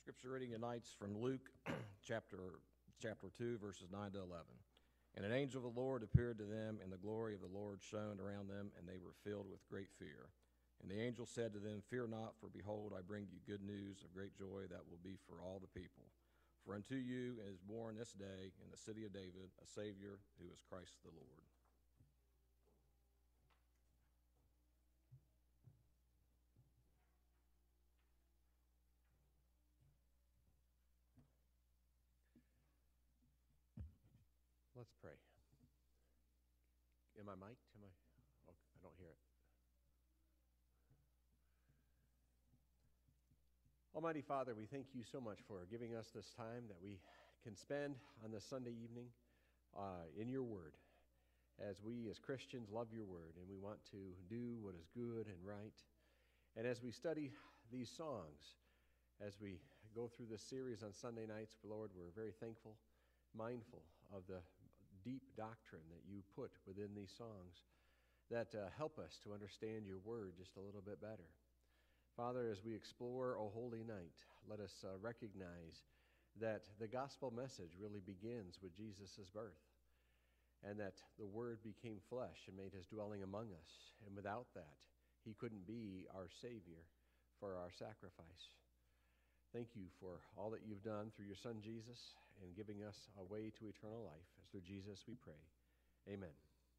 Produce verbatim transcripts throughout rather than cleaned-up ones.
Scripture reading tonight's from Luke chapter chapter two, verses nine to eleven. And an angel of the Lord appeared to them, and the glory of the Lord shone around them, and they were filled with great fear. And the angel said to them, Fear not, for behold, I bring you good news of great joy that will be for all the people. For unto you is born this day in the city of David a Savior, who is Christ the Lord. Let's pray. Am I mic'd? Am I? Oh, I don't hear it. Almighty Father, we thank you so much for giving us this time that we can spend on this Sunday evening uh, in your word, as we as Christians love your word and we want to do what is good and right. And as we study these songs, as we go through this series on Sunday nights, Lord, we're very thankful, mindful of the deep doctrine that you put within these songs that uh, help us to understand your word just a little bit better. Father, as we explore O Holy Night, let us uh, recognize that the gospel message really begins with Jesus' birth, and that the Word became flesh and made his dwelling among us, and without that, he couldn't be our Savior for our sacrifice. Thank you for all that you've done through your Son Jesus and giving us a way to eternal life. As through Jesus we pray. Amen.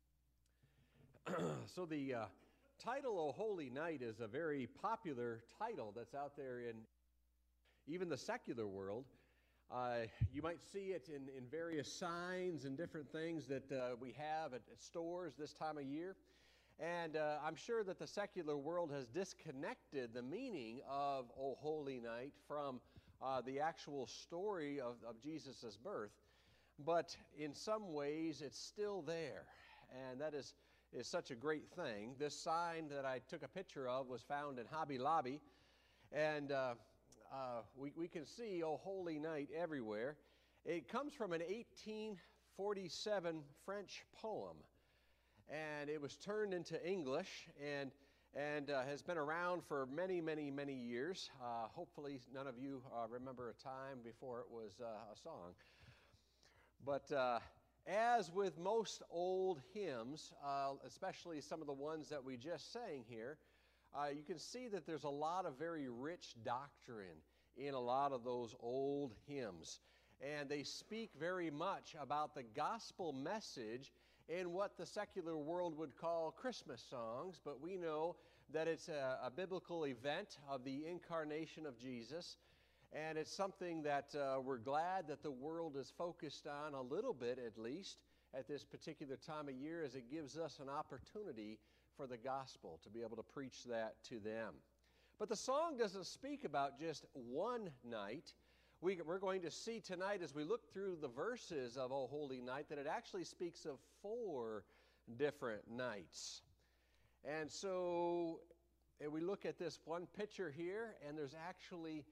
So the uh, title, O Holy Night, is a very popular title that's out there in even the secular world. Uh, you might see it in, in various signs and different things that uh, we have at, at stores this time of year. And uh, I'm sure that the secular world has disconnected the meaning of O Holy Night from uh, the actual story of, of Jesus' birth. But in some ways, it's still there. And that is, is such a great thing. This sign that I took a picture of was found in Hobby Lobby. And uh, uh, we, we can see O Holy Night everywhere. It comes from an eighteen forty-seven French poem. And it was turned into English and and uh, has been around for many, many, many years. Uh, hopefully none of you uh, remember a time before it was uh, a song. But uh, as with most old hymns, uh, especially some of the ones that we just sang here, uh, you can see that there's a lot of very rich doctrine in a lot of those old hymns. And they speak very much about the gospel message in what the secular world would call Christmas songs, but we know that it's a, a biblical event of the incarnation of Jesus, and it's something that uh, we're glad that the world is focused on a little bit, at least, at this particular time of year, as it gives us an opportunity for the gospel to be able to preach that to them. But the song doesn't speak about just one night. We, we're going to see tonight as we look through the verses of O Holy Night that it actually speaks of four different nights. And so and we look at this one picture here, and there's actually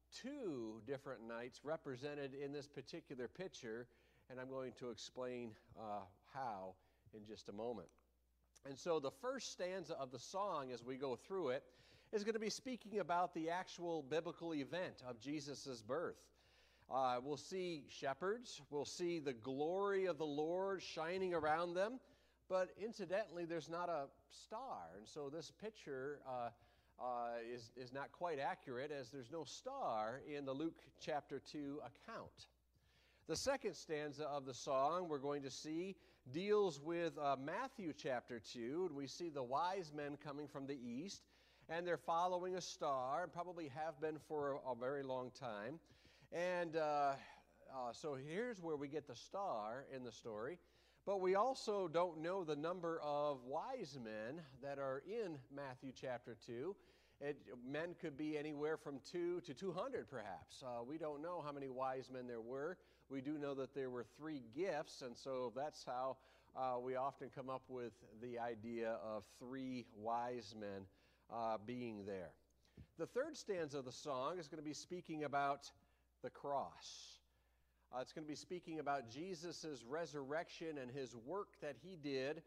two different nights represented in this particular picture, and I'm going to explain uh, how in just a moment. And so the first stanza of the song as we go through it is going to be speaking about the actual biblical event of Jesus' birth. Uh, we'll see shepherds, we'll see the glory of the Lord shining around them, but incidentally there's not a star, and so this picture uh, uh, is, is not quite accurate, as there's no star in the Luke chapter two account. The second stanza of the song we're going to see deals with uh, Matthew chapter two, and we see the wise men coming from the east, and they're following a star, and probably have been for a, a very long time. And uh, uh, so here's where we get the star in the story. But we also don't know the number of wise men that are in Matthew chapter two. It, men could be anywhere from two to two hundred perhaps. Uh, we don't know how many wise men there were. We do know that there were three gifts, and so that's how uh, we often come up with the idea of three wise men uh, being there. The third stanza of the song is going to be speaking about the cross. Uh, it's going to be speaking about Jesus' resurrection and his work that he did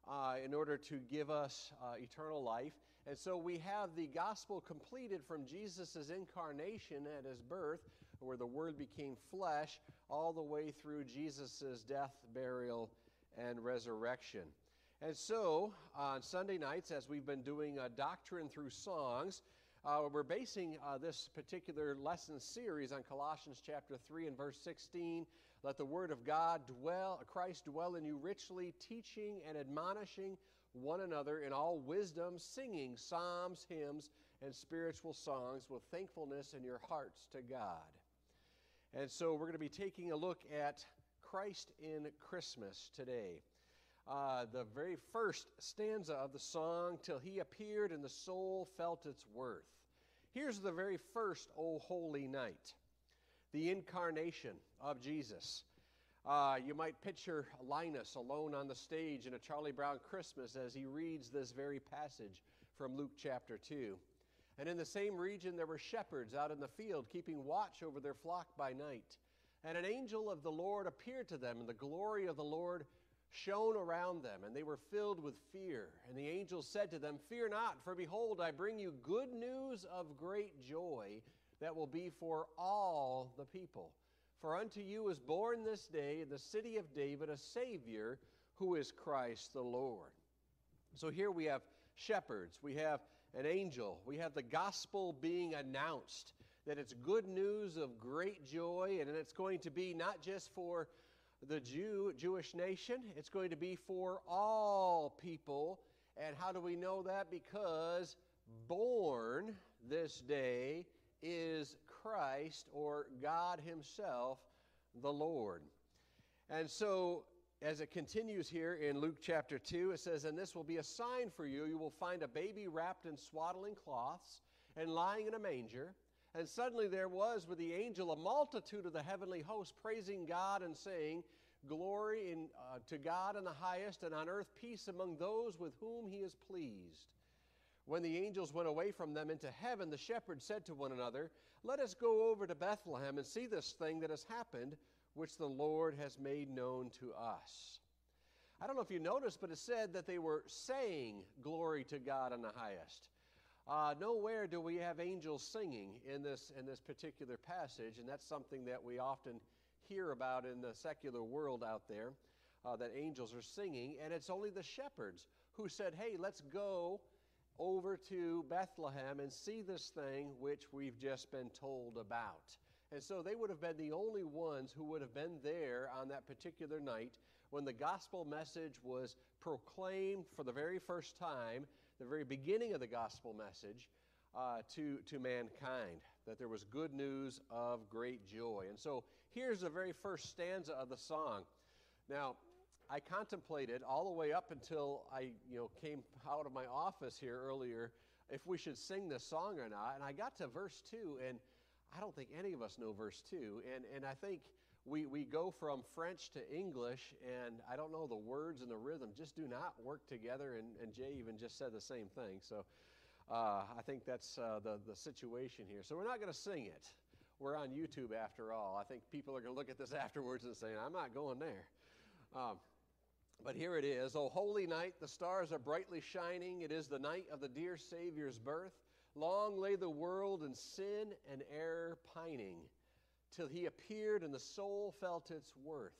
uh, in order to give us uh, eternal life. And so we have the gospel completed from Jesus' incarnation at his birth, where the Word became flesh, all the way through Jesus' death, burial, and resurrection. And so, on Sunday nights, as we've been doing uh, Doctrine Through Songs, uh, we're basing uh, this particular lesson series on Colossians chapter three and verse sixteen. Let the Word of God dwell, Christ dwell in you richly, teaching and admonishing one another in all wisdom, singing psalms, hymns, and spiritual songs with thankfulness in your hearts to God. And so we're going to be taking a look at Christ in Christmas today. Uh, the very first stanza of the song, till he appeared and the soul felt its worth. Here's the very first, O Holy Night, the incarnation of Jesus. Uh, you might picture Linus alone on the stage in a Charlie Brown Christmas as he reads this very passage from Luke chapter two. And in the same region there were shepherds out in the field keeping watch over their flock by night. And an angel of the Lord appeared to them, and the glory of the Lord shone around them, and they were filled with fear. And the angel said to them, Fear not, for behold, I bring you good news of great joy that will be for all the people. For unto you is born this day in the city of David a Savior, who is Christ the Lord. So here we have shepherds, we have an angel, we have the gospel being announced, that it's good news of great joy, and it's going to be not just for the Jew, Jewish nation, it's going to be for all people. And how do we know that? Because born this day is Christ, or God himself, the Lord. And so, as it continues here in Luke chapter two, it says, And this will be a sign for you. You will find a baby wrapped in swaddling cloths and lying in a manger. And suddenly there was with the angel a multitude of the heavenly host praising God and saying, Glory in, uh, to God in the highest, and on earth peace among those with whom he is pleased. When the angels went away from them into heaven, the shepherds said to one another, Let us go over to Bethlehem and see this thing that has happened, which the Lord has made known to us. I don't know if you noticed, but it said that they were saying, Glory to God in the highest. Uh, nowhere do we have angels singing in this, in this particular passage, and that's something that we often hear about in the secular world out there, uh, that angels are singing, and it's only the shepherds who said, hey, let's go over to Bethlehem and see this thing which we've just been told about. And so they would have been the only ones who would have been there on that particular night when the gospel message was proclaimed for the very first time, the very beginning of the gospel message uh, to, to mankind, that there was good news of great joy. And so here's the very first stanza of the song. Now, I contemplated all the way up until I you know, came out of my office here earlier if we should sing this song or not. And I got to verse two, and I don't think any of us know verse two. And, and I think we, we go from French to English, and I don't know, the words and the rhythm just do not work together. And, and Jay even just said the same thing. So uh, I think that's uh, the, the situation here. So we're not going to sing it. We're on YouTube after all. I think people are going to look at this afterwards and say, I'm not going there. Um, but here it is. O holy night, the stars are brightly shining. It is the night of the dear Savior's birth. Long lay the world in sin and error pining, till he appeared and the soul felt its worth.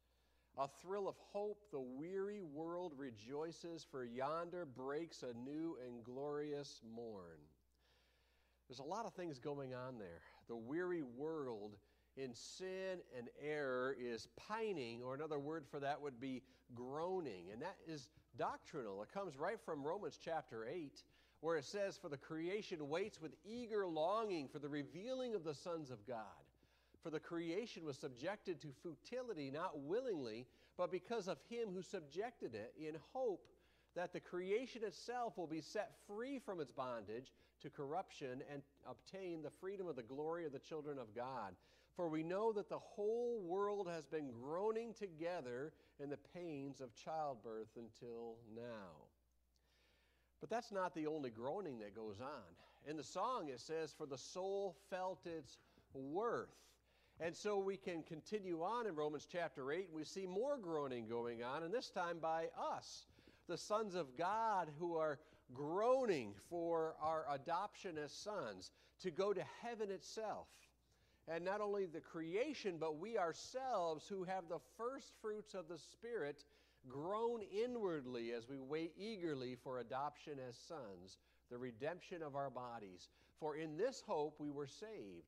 A thrill of hope, the weary world rejoices, for yonder breaks a new and glorious morn. There's a lot of things going on there. The weary world in sin and error is pining, or another word for that would be groaning. And that is doctrinal. It comes right from Romans chapter eight, where it says, For the creation waits with eager longing for the revealing of the sons of God. For the creation was subjected to futility, not willingly, but because of him who subjected it, in hope that the creation itself will be set free from its bondage to corruption and obtain the freedom of the glory of the children of God. For we know that the whole world has been groaning together in the pains of childbirth until now. But that's not the only groaning that goes on. In the song it says, For the soul felt its worth. And so we can continue on in Romans chapter eight, and we see more groaning going on, and this time by us. the sons of God who are groaning for our adoption as sons, to go to heaven itself. And not only the creation, but we ourselves who have the first fruits of the Spirit groan inwardly as we wait eagerly for adoption as sons, the redemption of our bodies. For in this hope we were saved.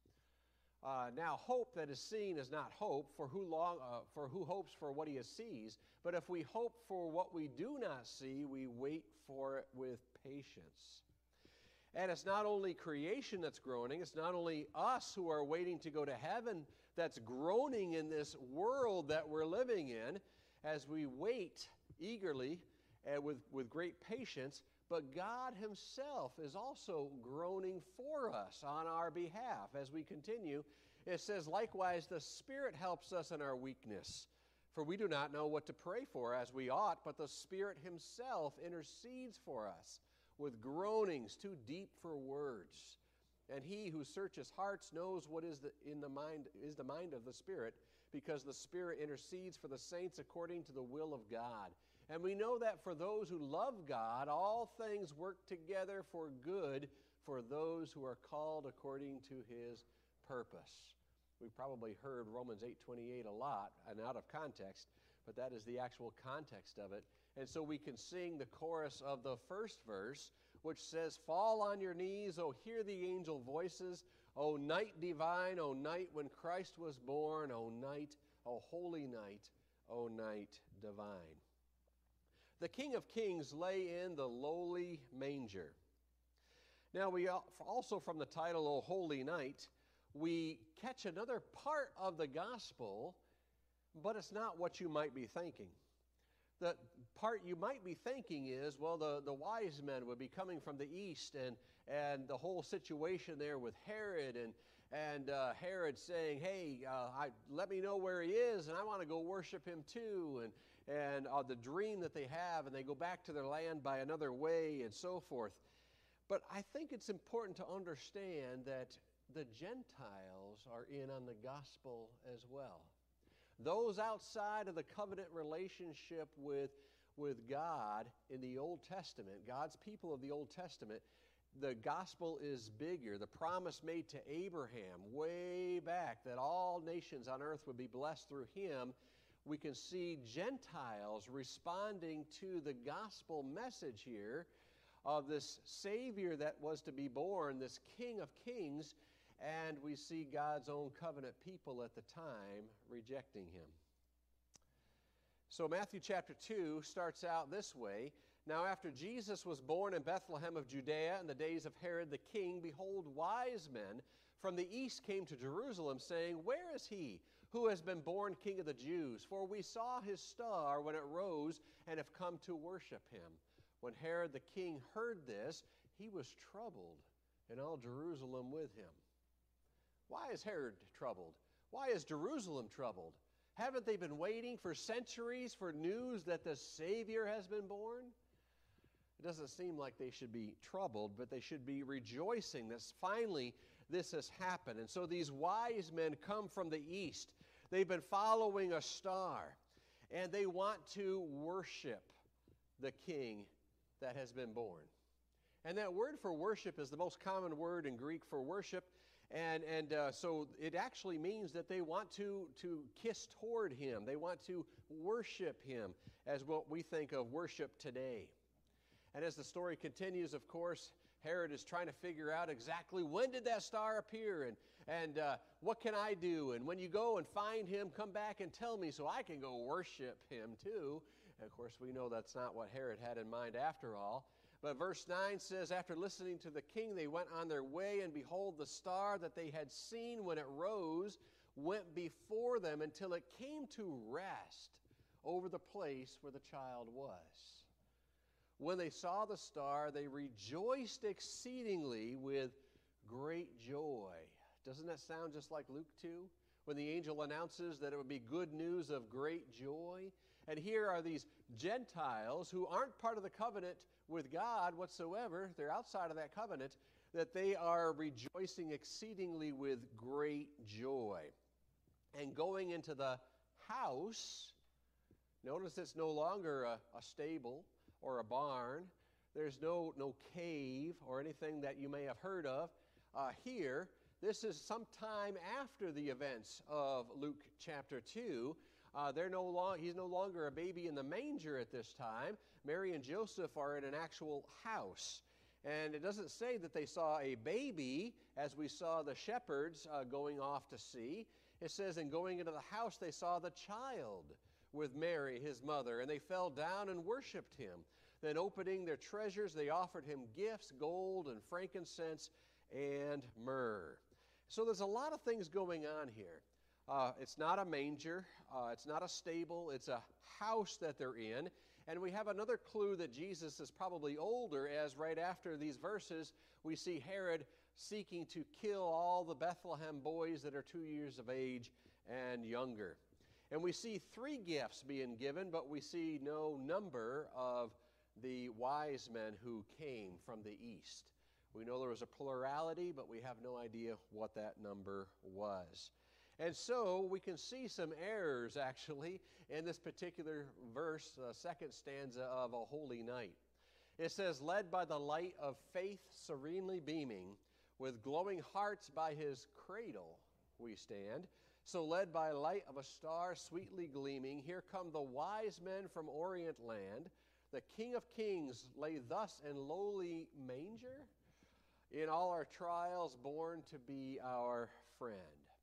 Uh, now, hope that is seen is not hope, for who long, uh, for who hopes for what he sees. But if we hope for what we do not see, we wait for it with patience. And it's not only creation that's groaning, it's not only us who are waiting to go to heaven that's groaning in this world that we're living in as we wait eagerly and with, with great patience, but God himself is also groaning for us on our behalf as we continue. It says, likewise, the Spirit helps us in our weakness. For we do not know what to pray for as we ought, but the Spirit himself intercedes for us with groanings too deep for words. And he who searches hearts knows what is the, in the mind is the mind of the Spirit, because the Spirit intercedes for the saints according to the will of God. And we know that for those who love God, all things work together for good for those who are called according to his purpose. We've probably heard Romans eight twenty-eight a lot and out of context, but that is the actual context of it. And so we can sing the chorus of the first verse, which says, fall on your knees, O hear the angel voices, O night divine, O night when Christ was born, O night, O holy night, O night divine. The King of Kings lay in the lowly manger. Now, we also from the title, O Holy Night, we catch another part of the gospel, but it's not what you might be thinking. The part you might be thinking is, well, the, the wise men would be coming from the east, and, and the whole situation there with Herod, and, and uh, Herod saying, hey, uh, I, let me know where he is, and I want to go worship him too, and, and uh, the dream that they have, and they go back to their land by another way, and so forth. But I think it's important to understand that the Gentiles are in on the gospel as well. Those outside of the covenant relationship with, with God in the Old Testament, God's people of the Old Testament, the gospel is bigger. The promise made to Abraham way back that all nations on earth would be blessed through him, we can see Gentiles responding to the gospel message here of this Savior that was to be born, this King of Kings, and we see God's own covenant people at the time rejecting him. So Matthew chapter two starts out this way. Now after Jesus was born in Bethlehem of Judea in the days of Herod the king, behold, wise men from the east came to Jerusalem, saying, where is he who has been born King of the Jews? For we saw his star when it rose and have come to worship him. When Herod the king heard this, he was troubled, and all Jerusalem with him. Why is Herod troubled? Why is Jerusalem troubled? Haven't they been waiting for centuries for news that the Savior has been born? It doesn't seem like they should be troubled, but they should be rejoicing that finally this has happened. And so these wise men come from the east. They've been following a star, and they want to worship the King that has been born. And that word for worship is the most common word in Greek for worship. And, and uh, so it actually means that they want to, to kiss toward him. They want to worship him as what we think of worship today. And as the story continues, of course, Herod is trying to figure out exactly when did that star appear, and, and uh, what can I do? And when you go and find him, come back and tell me so I can go worship him too. And of course, we know that's not what Herod had in mind after all. But verse nine says, after listening to the king, they went on their way, and behold, the star that they had seen when it rose went before them until it came to rest over the place where the child was. When they saw the star, they rejoiced exceedingly with great joy. Doesn't that sound just like Luke two? When the angel announces that it would be good news of great joy. And here are these Gentiles who aren't part of the covenant with God whatsoever. They're outside of that covenant, that they are rejoicing exceedingly with great joy. And going into the house, Notice it's no longer a, a stable or a barn. There's no, no cave or anything that you may have heard of. Uh, here, this is some time after the events of Luke chapter two. Uh, they're no long, he's no longer a baby in the manger at this time. Mary and Joseph are in an actual house. And it doesn't say that they saw a baby as we saw the shepherds uh, going off to sea. It says, in going into the house, they saw the child with Mary, his mother, and they fell down and worshiped him. Then opening their treasures, they offered him gifts, gold and frankincense and myrrh. So there's a lot of things going on here. Uh, it's not a manger, uh, it's not a stable, it's a house that they're in. And we have another clue that Jesus is probably older, as right after these verses, we see Herod seeking to kill all the Bethlehem boys that are two years of age and younger. And we see three gifts being given, but we see no number of the wise men who came from the east. We know there was a plurality, but we have no idea what that number was. And so we can see some errors, actually, in this particular verse, the second stanza of A Holy Night. It says, led by the light of faith serenely beaming, with glowing hearts by his cradle we stand. So led by light of a star sweetly gleaming, here come the wise men from Orient land. The King of Kings lay thus in lowly manger, in all our trials born to be our friend.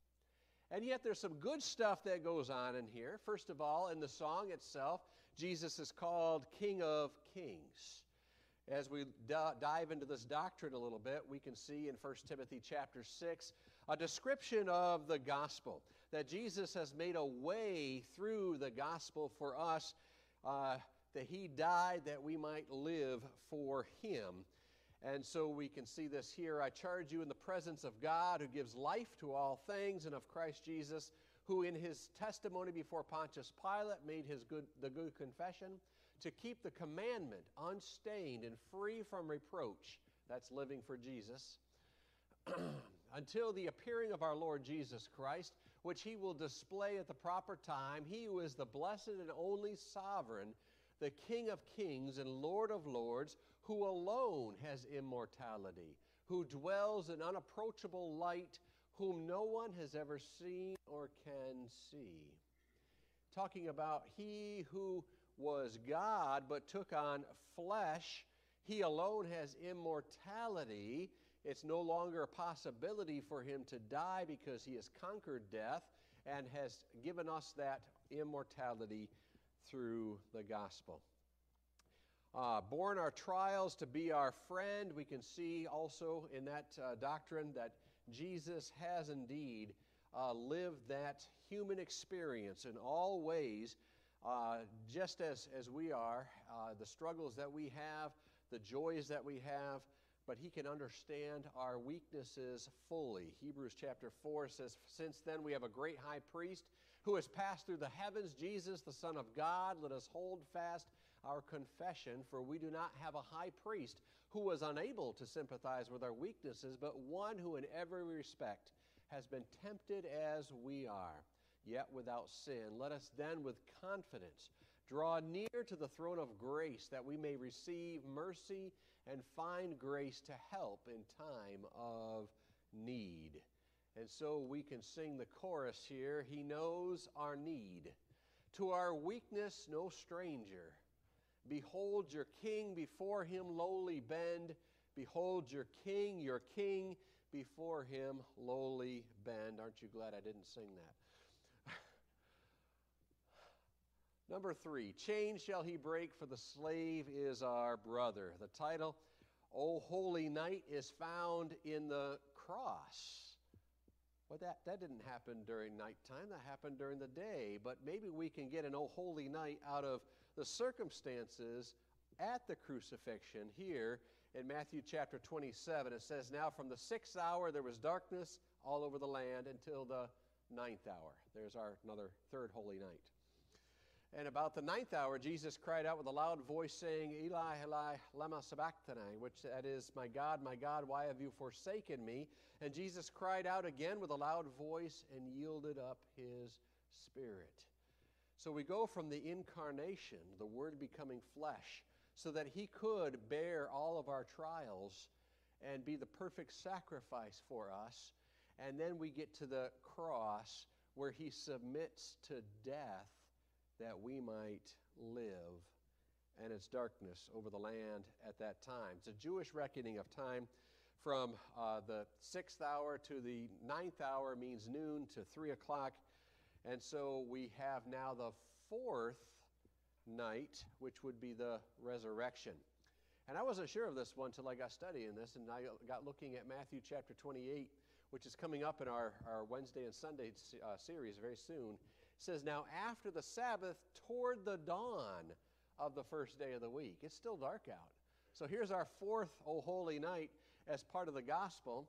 And yet there's some good stuff that goes on in here. First of all, in the song itself, Jesus is called King of Kings. As we d- dive into this doctrine a little bit, we can see in First Timothy chapter six a description of the gospel, that Jesus has made a way through the gospel for us, uh, that he died that we might live for him. And so we can see this here. I charge you in the presence of God, who gives life to all things, and of Christ Jesus, who in his testimony before Pontius Pilate made his good, the good confession, to keep the commandment unstained and free from reproach, that's living for Jesus, until the appearing of our Lord Jesus Christ, which he will display at the proper time, he who is the blessed and only sovereign, the King of kings and Lord of lords, who alone has immortality, who dwells in unapproachable light, whom no one has ever seen or can see. Talking about he who was God but took on flesh, he alone has immortality. It's no longer a possibility for him to die because he has conquered death and has given us that immortality through the gospel. Uh, borne our trials to be our friend. We can see also in that uh, doctrine that Jesus has indeed uh, lived that human experience in all ways, uh, just as, as we are, uh, the struggles that we have, the joys that we have, but he can understand our weaknesses fully. Hebrews chapter four says, since then we have a great high priest who has passed through the heavens, Jesus, the Son of God. Let us hold fast our confession, for we do not have a high priest who was unable to sympathize with our weaknesses, but one who in every respect has been tempted as we are, yet without sin. Let us then with confidence draw near to the throne of grace, that we may receive mercy and find grace to help in time of need. And so we can sing the chorus here, he knows our need. To our weakness no stranger. Behold your king, before him lowly bend. Behold your king, your king, before him lowly bend. Aren't you glad I didn't sing that? Number three, chains shall he break, for the slave is our brother. The title, O Holy Night, is found in the cross. Well, that, that didn't happen during nighttime. That happened during the day. But maybe we can get an O Holy Night out of the circumstances at the crucifixion here in Matthew chapter twenty-seven. It says, now from the sixth hour there was darkness all over the land until the ninth hour. There's our another third Holy Night. And about the ninth hour, Jesus cried out with a loud voice, saying, Eli, Eli, lama sabachthani, which that is, my God, my God, why have you forsaken me? And Jesus cried out again with a loud voice and yielded up his spirit. So we go from the incarnation, the Word becoming flesh, so that he could bear all of our trials and be the perfect sacrifice for us. And then we get to the cross where he submits to death that we might live, and its darkness over the land at that time. It's a Jewish reckoning of time from uh, the sixth hour to the ninth hour means noon to three o'clock. And so we have now the fourth night, which would be the resurrection. And I wasn't sure of this one until I got studying this, and I got looking at Matthew chapter twenty-eight, which is coming up in our, our Wednesday and Sunday uh, series very soon. It says, now after the Sabbath, toward the dawn of the first day of the week. It's still dark out. So here's our fourth O Holy Night as part of the gospel.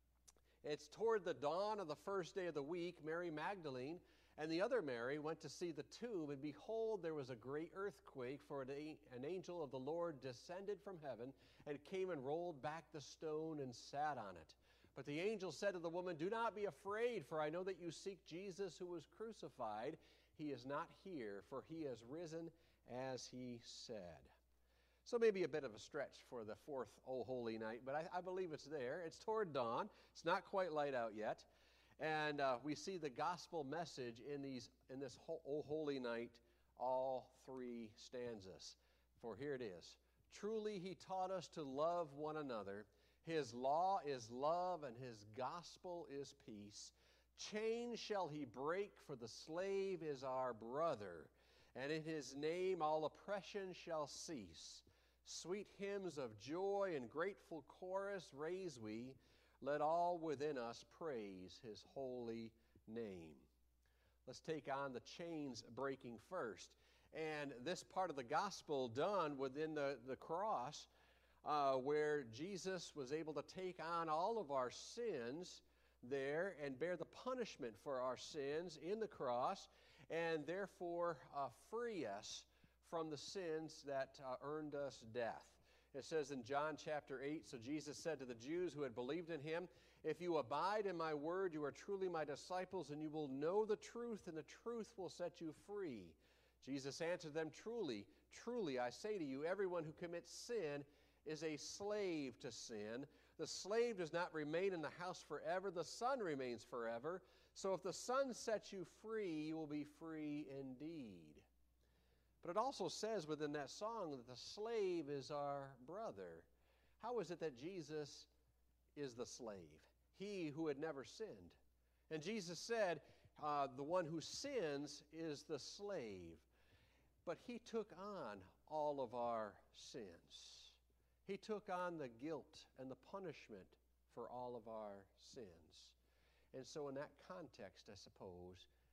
It's toward the dawn of the first day of the week. Mary Magdalene and the other Mary went to see the tomb, and behold, there was a great earthquake, for an, an angel of the Lord descended from heaven and came and rolled back the stone and sat on it. But the angel said to the woman, do not be afraid, for I know that you seek Jesus who was crucified. He is not here, for he has risen as he said. So maybe a bit of a stretch for the fourth O Holy Night, but I, I believe it's there. It's toward dawn. It's not quite light out yet. And uh, we see the gospel message in these in this O Holy Night, all three stanzas. For here it is. Truly he taught us to love one another. His law is love, and his gospel is peace. Chains shall he break, for the slave is our brother. And in his name all oppression shall cease. Sweet hymns of joy and grateful chorus raise we. Let all within us praise his holy name. Let's take on the chains breaking first. And this part of the gospel done within the, the cross, uh, where Jesus was able to take on all of our sins there and bear the punishment for our sins in the cross, and therefore uh, free us from the sins that uh, earned us death. It says in John chapter eight, so Jesus said to the Jews who had believed in him, if you abide in my word, you are truly my disciples, and you will know the truth, and the truth will set you free. Jesus answered them, truly, truly, I say to you, everyone who commits sin is a slave to sin. The slave does not remain in the house forever. The Son remains forever. So if the Son sets you free, you will be free indeed. But it also says within that song that the slave is our brother. How is it that Jesus is the slave? He who had never sinned. And Jesus said, uh, the one who sins is the slave. But he took on all of our sins. He took on the guilt and the punishment for all of our sins. And so in that context, I suppose,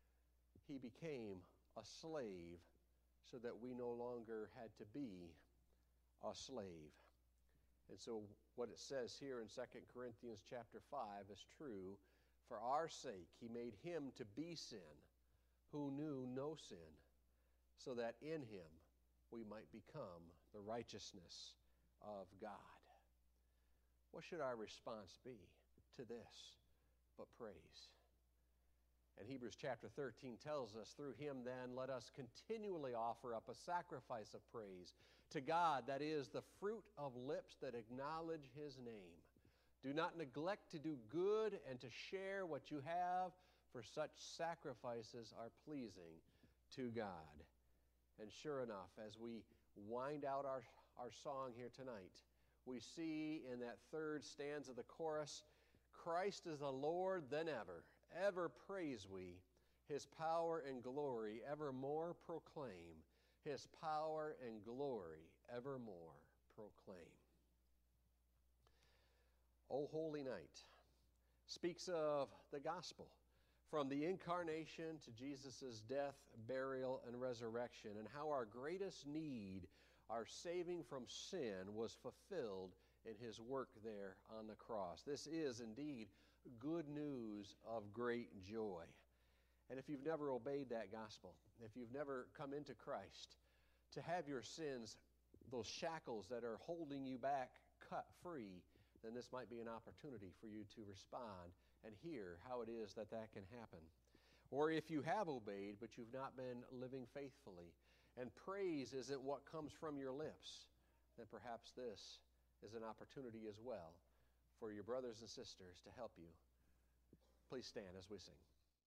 he became a slave so that we no longer had to be a slave. And so what it says here in Second Corinthians chapter five is true. For our sake he made him to be sin, who knew no sin, so that in him we might become the righteousness of God. What should our response be to this but praise? And Hebrews chapter thirteen tells us, through him then let us continually offer up a sacrifice of praise to God, that is the fruit of lips that acknowledge his name. Do not neglect to do good and to share what you have, for such sacrifices are pleasing to God. And sure enough, as we wind out our, our song here tonight, we see in that third stanza of the chorus, Christ is the Lord than ever. Ever praise we, his power and glory evermore proclaim. His power and glory evermore proclaim. O Holy Night speaks of the gospel, from the incarnation to Jesus' death, burial, and resurrection, and how our greatest need, our saving from sin, was fulfilled in his work there on the cross. This is indeed good news of great joy. And if you've never obeyed that gospel, if you've never come into Christ, to have your sins, those shackles that are holding you back, cut free, then this might be an opportunity for you to respond and hear how it is that that can happen. Or if you have obeyed, but you've not been living faithfully, and praise isn't what comes from your lips, then perhaps this is an opportunity as well for your brothers and sisters to help you. Please stand as we sing.